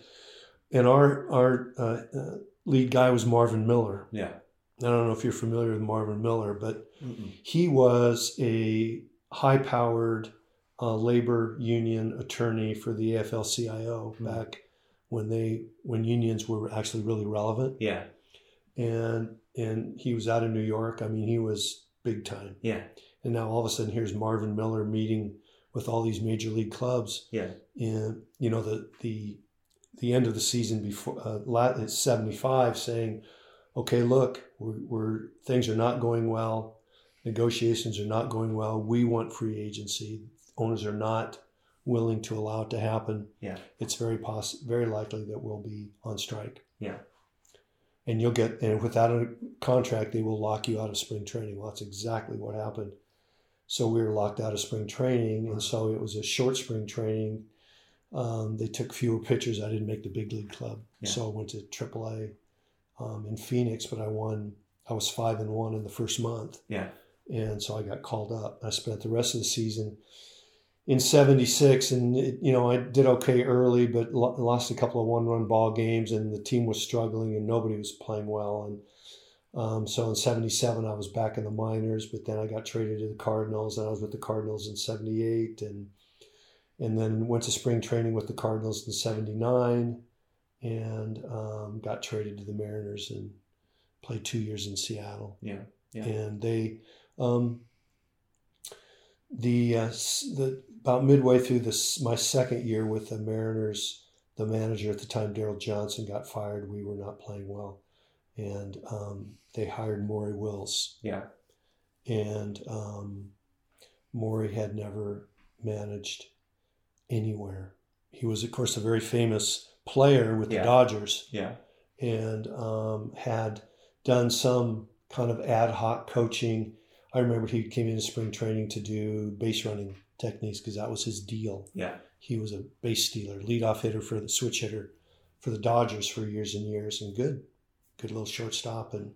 our lead guy was Marvin Miller. Yeah. I don't know if you're familiar with Marvin Miller, but he was a high-powered labor union attorney for the AFL-CIO back when unions were actually really relevant. Yeah. And he was out of New York. I mean, he was big time. Yeah. And now all of a sudden, here's Marvin Miller meeting with all these major league clubs. Yeah. And the end of the season before 75, saying, "Okay, look, we're things are not going well. Negotiations are not going well. We want free agency. Owners are not willing to allow it to happen. Yeah. It's very likely that we'll be on strike. Yeah. And without a contract, they will lock you out of spring training." Well, that's exactly what happened. So we were locked out of spring training, and so it was a short spring training. They took fewer pitchers. I didn't make the big league club, so I went to AAA in Phoenix. But I was 5-1 in the first month. Yeah, and so I got called up. I spent the rest of the season in 76, and I did okay early, but lost a couple of one-run ball games, and the team was struggling, and nobody was playing well. And so in 77, I was back in the minors, but then I got traded to the Cardinals, and I was with the Cardinals in 78, and then went to spring training with the Cardinals in 79, and got traded to the Mariners and played 2 years in Seattle. Yeah, yeah. And they about midway through my second year with the Mariners, the manager at the time, Daryl Johnson, got fired. We were not playing well, and they hired Maury Wills. Yeah, and Maury had never managed anywhere. He was, of course, a very famous player with the Dodgers. Yeah, and had done some kind of ad hoc coaching. I remember he came into spring training to do base running techniques because that was his deal. Yeah. He was a base stealer, leadoff hitter for the switch hitter for the Dodgers for years and years, and good little shortstop and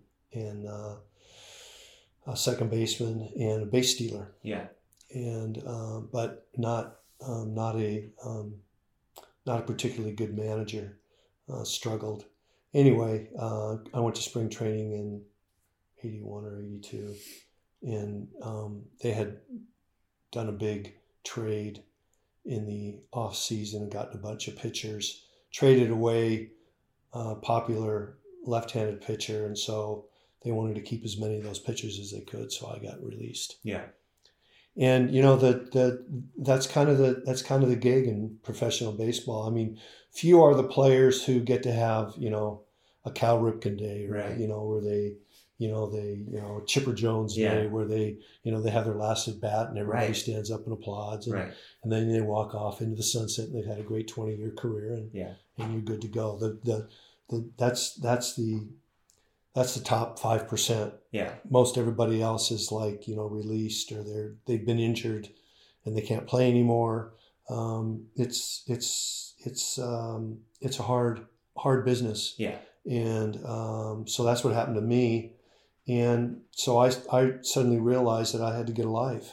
a second baseman and a base stealer. Yeah. And but not a particularly good manager. Struggled. Anyway, I went to spring training in 81 or 82. And they had done a big trade in the off season and gotten a bunch of pitchers, traded away a popular left-handed pitcher, and so they wanted to keep as many of those pitchers as they could. So I got released. Yeah. And that's kind of the gig in professional baseball. I mean, few are the players who get to have a Cal Ripken day, right? Where they. Chipper Jones Day, where they have their last at bat and everybody stands up and applauds, and then they walk off into the sunset and they've had a great 20-year career, and you're good to go. That's the top 5%. Yeah. Most everybody else is released, or they've been injured and they can't play anymore. It's a hard business. Yeah. And so that's what happened to me. And so I suddenly realized that I had to get a life,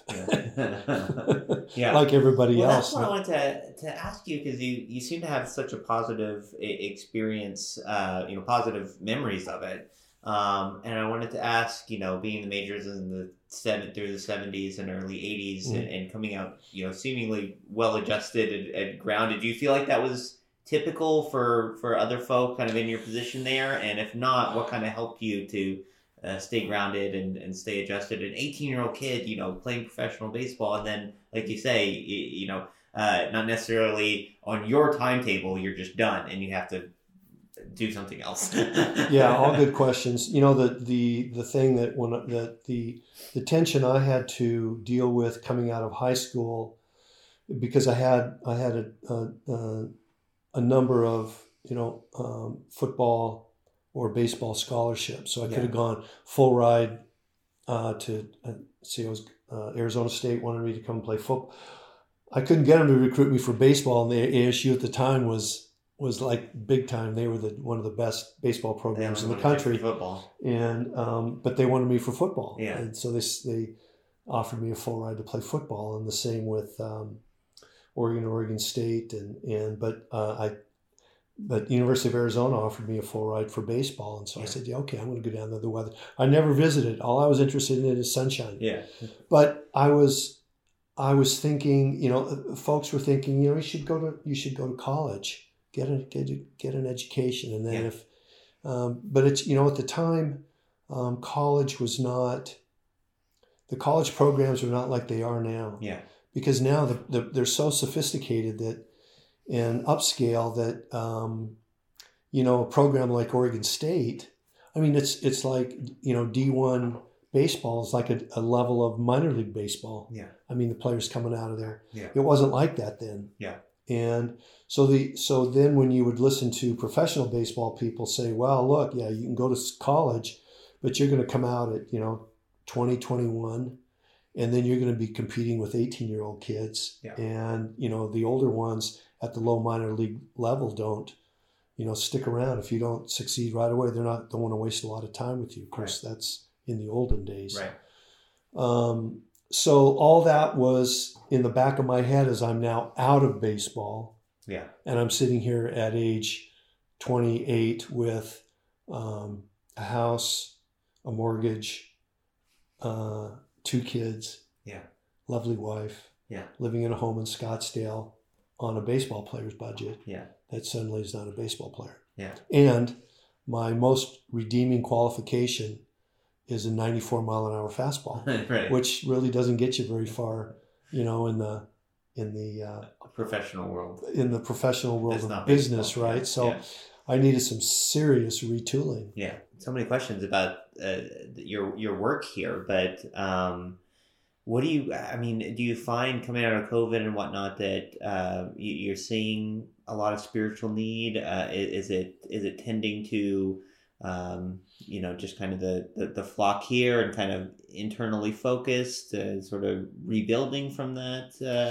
like everybody else. That's what I wanted to ask you, because you seem to have such a positive experience, positive memories of it. And I wanted to ask, being in the majors in the through the 70s and early 80s, mm-hmm. and coming out, seemingly well-adjusted and grounded. Do you feel like that was typical for other folk kind of in your position there? And if not, what kind of helped you to stay grounded and stay adjusted? An 18-year-old kid, playing professional baseball, and then, like you say, not necessarily on your timetable, you're just done, and you have to do something else? Yeah, all good questions. You know, the thing that the tension I had to deal with coming out of high school, because I had a number of football or baseball scholarships, so I could have gone full ride to I was Arizona State wanted me to come play football. I couldn't get them to recruit me for baseball, and the ASU at the time was like big time. They were one of the best baseball programs in the country. Football. And but they wanted me for football. Yeah. And so they offered me a full ride to play football, and the same with Oregon State, but University of Arizona offered me a full ride for baseball, and so I said, yeah, okay, I'm going to go down there. The weather. I never visited. All I was interested in is sunshine. Yeah. But I was thinking, folks were thinking, you should go to college, get an education, and then but it's at the time, college was not. The college programs were not like they are now. Yeah. Because now they're so sophisticated and upscale that a program like Oregon State, I mean it's like D1 baseball is like a level of minor league baseball. Yeah. I mean the players coming out of there. Yeah. It wasn't like that then. Yeah. And so then when you would listen to professional baseball people say, well, look, yeah, you can go to college, but you're going to come out at 20, 21. And then you're going to be competing with 18-year-old kids. Yeah. And, the older ones at the low minor league level don't, stick around. If you don't succeed right away, don't want to waste a lot of time with you. Of course, that's in the olden days. Right. So all that was in the back of my head as I'm now out of baseball. Yeah. And I'm sitting here at age 28 with a house, a mortgage, 2 kids, lovely wife, living in a home in Scottsdale on a baseball player's budget. Yeah. That suddenly is not a baseball player. Yeah. And my most redeeming qualification is a 94-mile-an-hour fastball, right. which really doesn't get you very far, in the professional world. In the professional world That's of business, baseball. right? So I needed some serious retooling. Yeah. So many questions about your work here, but what do you find coming out of COVID and whatnot that you're seeing a lot of spiritual need? Is it tending to just kind of the flock here and kind of internally focused, sort of rebuilding from that?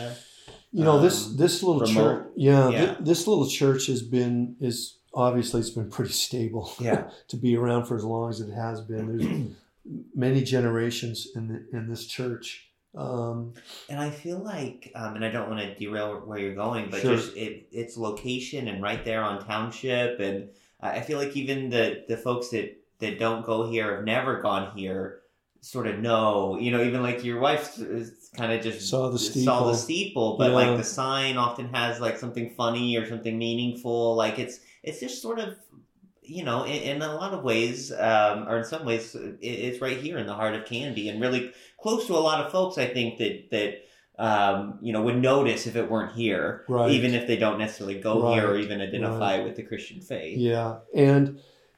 This little church, this little church is obviously it's been pretty stable. Yeah. To be around for as long as it has been. There's many generations in this church. And I feel like, and I don't want to derail where you're going, but Sure. just its location and right there on Township, and I feel like even the folks that don't go here, have never gone here, sort of know, even like your wife kind of just saw the steeple, but like the sign often has like something funny or something meaningful. Like it's just sort of, in a lot of ways, or in some ways, it's right here in the heart of Canby and really close to a lot of folks, I think, that would notice if it weren't here, right. even if they don't necessarily go Right. here or even identify Right. with the Christian faith. Yeah. And,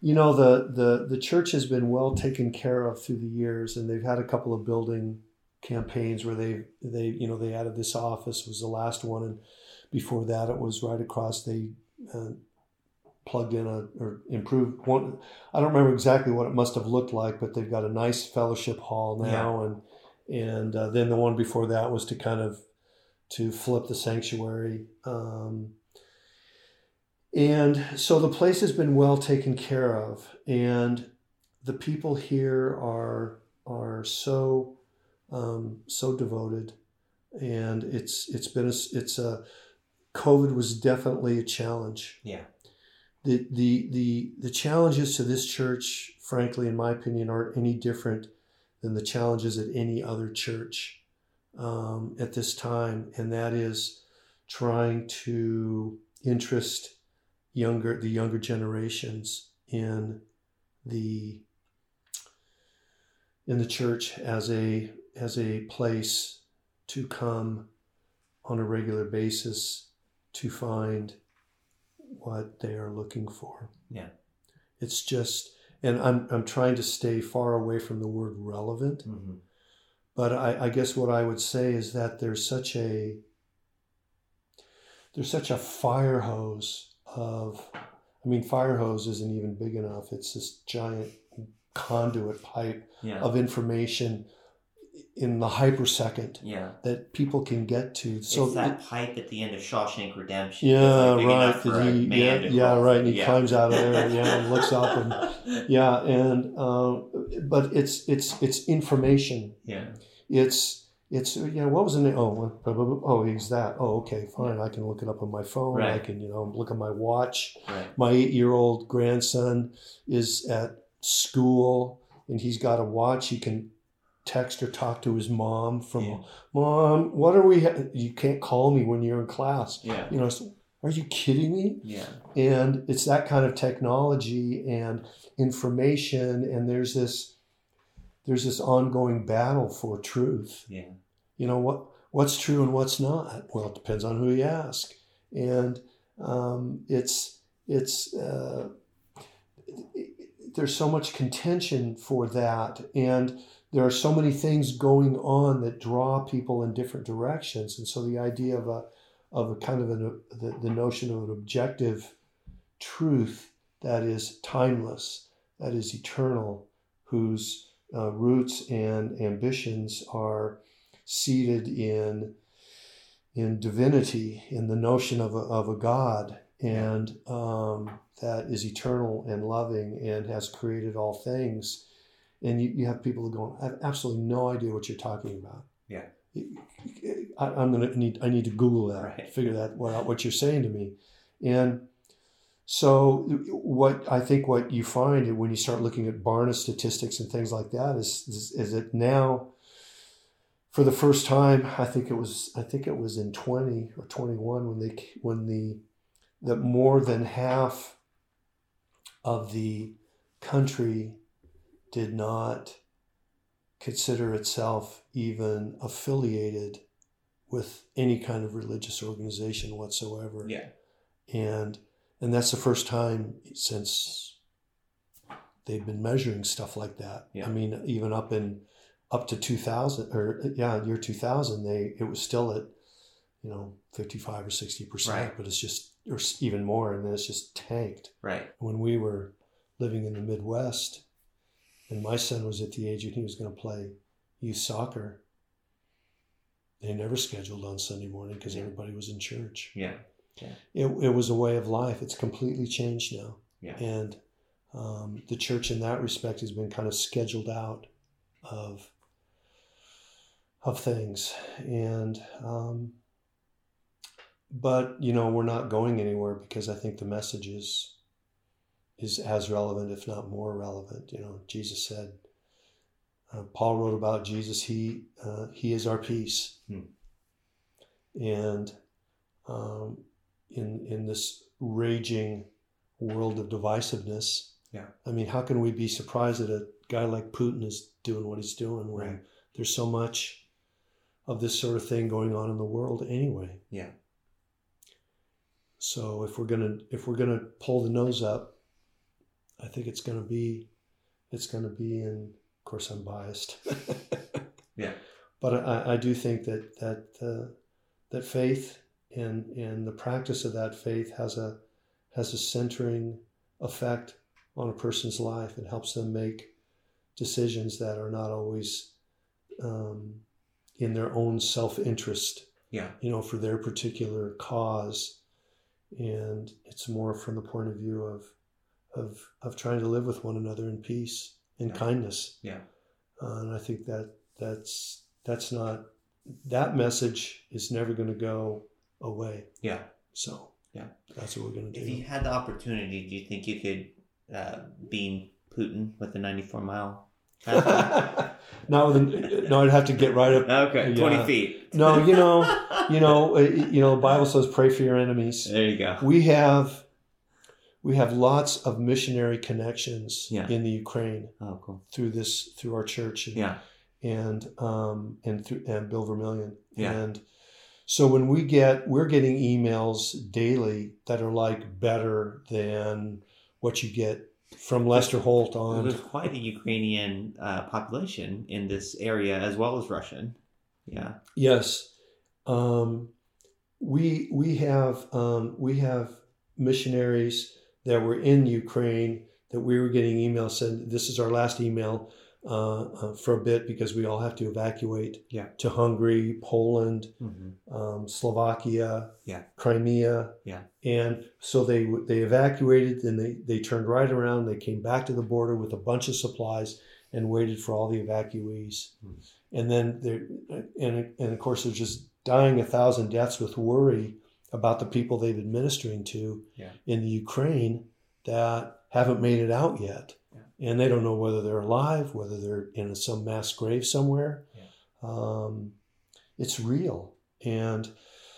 the church has been well taken care of through the years, and they've had a couple of building campaigns where they added this office was the last one. And before that, it was right across. They plugged in or improved one. I don't remember exactly what it must have looked like, but they've got a nice fellowship hall now. And then the one before that was to flip the sanctuary. And so the place has been well taken care of, and the people here are so devoted, and COVID was definitely a challenge. Yeah. The challenges to this church, frankly, in my opinion, aren't any different than the challenges at any other church at this time, and that is trying to interest the younger generations in the church as a place to come on a regular basis to find what they are looking for. Yeah. It's just, and I'm trying to stay far away from the word relevant. Mm-hmm. But I guess what I would say is that there's such a fire hose of, I mean, fire hose isn't even big enough. It's this giant conduit pipe of information in the hypersecond that people can get to. So it's that pipe at the end of Shawshank Redemption. Yeah, like right. Right. And he climbs out of there, and looks up, and but it's information. Yeah. It's what was the name? Oh, he's that. Oh, okay, fine. I can look it up on my phone. Right. I can look at my watch. Right. My 8-year-old grandson is at school, and he's got a watch. He can text or talk to his mom from, Mom, what are we? You can't call me when you're in class. Yeah. Are you kidding me? Yeah. And it's that kind of technology and information, and there's this ongoing battle for truth. Yeah. What's true and what's not? Well, it depends on who you ask. And there's so much contention for that, and there are so many things going on that draw people in different directions. And so the idea of a kind of the notion of an objective truth that is timeless, that is eternal, whose roots and ambitions are seated in divinity, in the notion of a God, and that is eternal and loving and has created all things. And you have people going, I have absolutely no idea what you're talking about. Yeah. I need to Google that, right. Figure that out, what you're saying to me. And so what you find when you start looking at Barna statistics and things like that is that now, for the first time, I think it was in 20 or 21 that more than half of the country did not consider itself even affiliated with any kind of religious organization whatsoever. Yeah. And that's the first time since they've been measuring stuff like that. Yeah. I mean, even up to 2000 year 2000, it was still at 55 or 60%, right. But it's just, or even more, and then it's just tanked. Right. When we were living in the Midwest, and my son was at the age when he was going to play youth soccer, they never scheduled on Sunday morning because everybody was in church. Yeah. It was a way of life. It's completely changed now. Yeah. And the church in that respect has been kind of scheduled out of things. And but we're not going anywhere, because I think the message is as relevant, if not more relevant. Jesus said, Paul wrote about Jesus, he is our peace. And in this raging world of divisiveness, I mean, how can we be surprised that a guy like Putin is doing what he's doing when there's so much of this sort of thing going on in the world anyway? Yeah. So if we're gonna pull the nose up, I think it's gonna be in, of course I'm biased. Yeah. But I do think that faith and the practice of that faith has a centering effect on a person's life. It helps them make decisions that are not always in their own self-interest. Yeah. For their particular cause. And it's more from the point of view of trying to live with one another in peace and kindness. Yeah. And I think that's not, that message is never going to go away. Yeah. So that's what we're going to do. If you had the opportunity, do you think you could beam Putin with the 94-mile? No, I'd have to get right up. Okay, 20 feet. No, the Bible says, pray for your enemies. There you go. We have lots of missionary connections in the Ukraine. Oh, cool. Through our church. And Bill Vermillion. Yeah. And So when we're getting emails daily that are like better than what you get from Lester Holt on. There's quite a Ukrainian population in this area as well as Russian. Yeah. Yes. We have missionaries that were in Ukraine that we were getting emails saying, this is our last email for a bit because we all have to evacuate to Hungary, Poland, Slovakia, Crimea. Yeah. And so they evacuated, and they turned right around. They came back to the border with a bunch of supplies and waited for all the evacuees. And then and of course they're just dying 1,000 deaths with worry about the people they've been ministering to in the Ukraine that haven't made it out yet. And they don't know whether they're alive, whether they're in some mass grave somewhere. It's real, and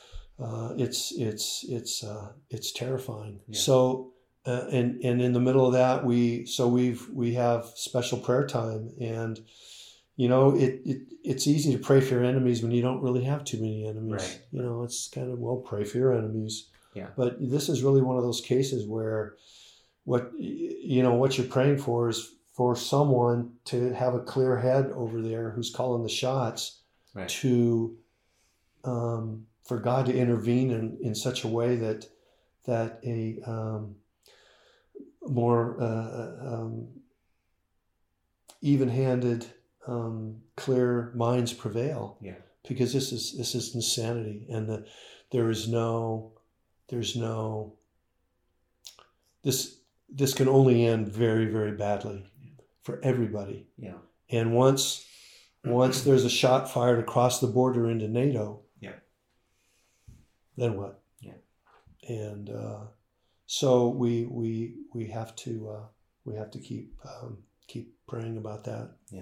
it's terrifying. Yeah. So, and in the middle of that, we have special prayer time, and it's easy to pray for your enemies when you don't really have too many enemies. Right. It's kind of pray for your enemies. Yeah. But this is really one of those cases where what you're praying for is for someone to have a clear head over there who's calling the shots, right, to for God to intervene in such a way that a more even-handed, clear minds prevail. Yeah. Because this is insanity, and this can only end very, very badly for everybody. Yeah. And once there's a shot fired across the border into NATO, then what? Yeah. And so we have to keep praying about that. Yeah.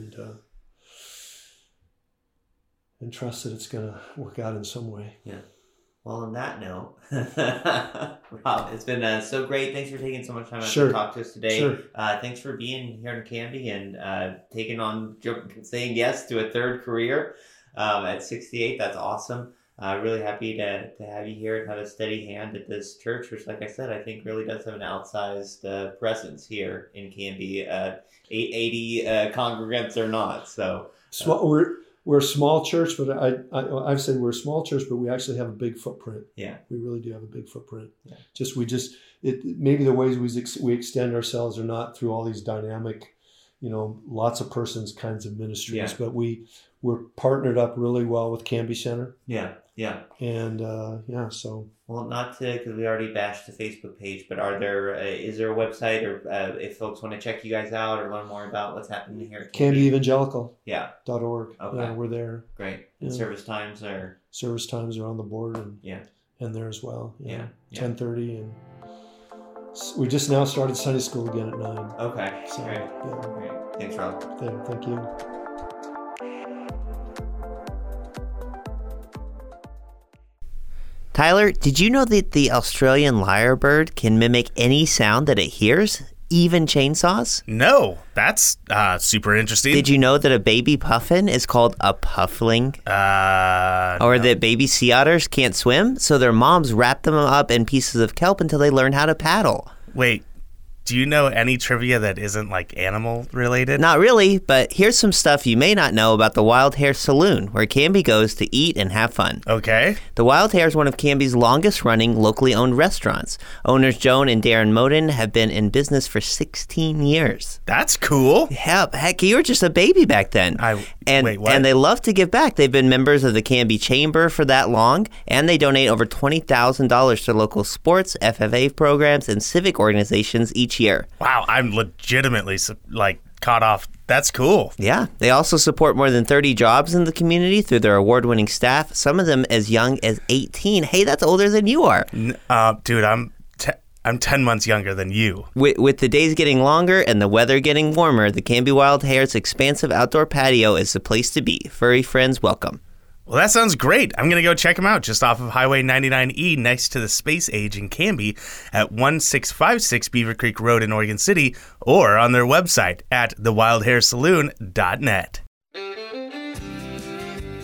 And trust that it's going to work out in some way. Yeah. Well, on that note, Rob, it's been so great. Thanks for taking so much time out to talk to us today. Sure. Thanks for being here in Canby and saying yes to a third career at 68. That's awesome. Really happy to have you here and have a steady hand at this church, which, like I said, I think really does have an outsized presence here in Canby. 80 congregants or not. So we're a small church, but I've said we're a small church, but we actually have a big footprint. Yeah, we really do have a big footprint. Yeah. Maybe the ways we extend ourselves are not through all these dynamic, lots of persons kinds of ministries, but we're partnered up really well with Canby Center. Yeah, yeah, and so. Well, not to, because we already bashed the Facebook page, but is there a website, or if folks want to check you guys out or learn more about what's happening here at Canby Evangelical. Yeah. .org. Okay. Yeah, we're there. Great. And service times are? Service times are on the board and there as well. Yeah. 10:30, and we just now started Sunday school again at 9. Okay. So, great. Yeah. Great. Thanks, Rob. Thank you. Tyler, did you know that the Australian lyrebird can mimic any sound that it hears, even chainsaws? No, that's super interesting. Did you know that a baby puffin is called a puffling? Or that baby sea otters can't swim, so their moms wrap them up in pieces of kelp until they learn how to paddle? Wait. Do you know any trivia that isn't animal related? Not really, but here's some stuff you may not know about the Wild Hare Saloon, where Canby goes to eat and have fun. Okay. The Wild Hare is one of Canby's longest running locally owned restaurants. Owners Joan and Darren Moden have been in business for 16 years. That's cool. Yeah, heck, you were just a baby back then. Wait, what? And they love to give back. They've been members of the Canby Chamber for that long, and they donate over $20,000 to local sports, FFA programs, and civic organizations each year. Wow, I'm legitimately caught off. That's cool. Yeah. They also support more than 30 jobs in the community through their award-winning staff, some of them as young as 18. Hey, that's older than you are. Dude, I'm 10 months younger than you. With the days getting longer and the weather getting warmer, the Canby Wild Hare's expansive outdoor patio is the place to be. Furry friends welcome. Well, that sounds great. I'm going to go check them out just off of Highway 99E next to the Space Age in Canby at 1656 Beaver Creek Road in Oregon City, or on their website at thewildharesaloon.net.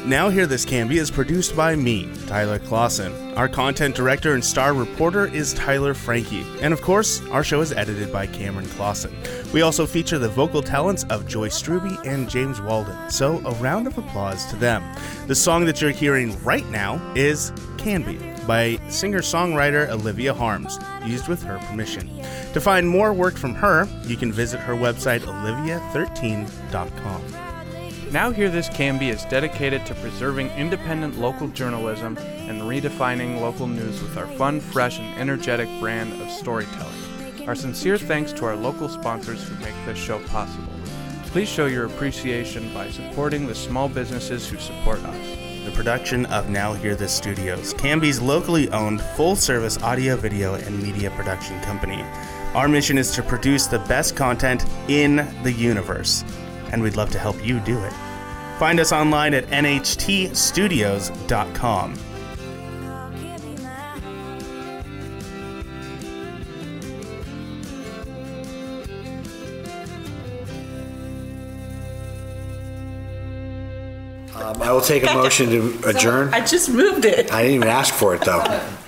Now Hear This Canby is produced by me, Tyler Clausen. Our content director and star reporter is Tyler Frankie. And of course, our show is edited by Cameron Clausen. We also feature the vocal talents of Joyce Struby and James Walden, so a round of applause to them. The song that you're hearing right now is Canby by singer-songwriter Olivia Harms, used with her permission. To find more work from her, you can visit her website olivia13.com. Now Hear This Canby is dedicated to preserving independent local journalism and redefining local news with our fun, fresh, and energetic brand of storytelling. Our sincere thanks to our local sponsors who make this show possible. Please show your appreciation by supporting the small businesses who support us. The production of Now Hear This Studios, Canby's locally owned, full-service audio, video, and media production company. Our mission is to produce the best content in the universe, and we'd love to help you do it. Find us online at nhtstudios.com. I will take a motion to adjourn. I just moved it. I didn't even ask for it, though.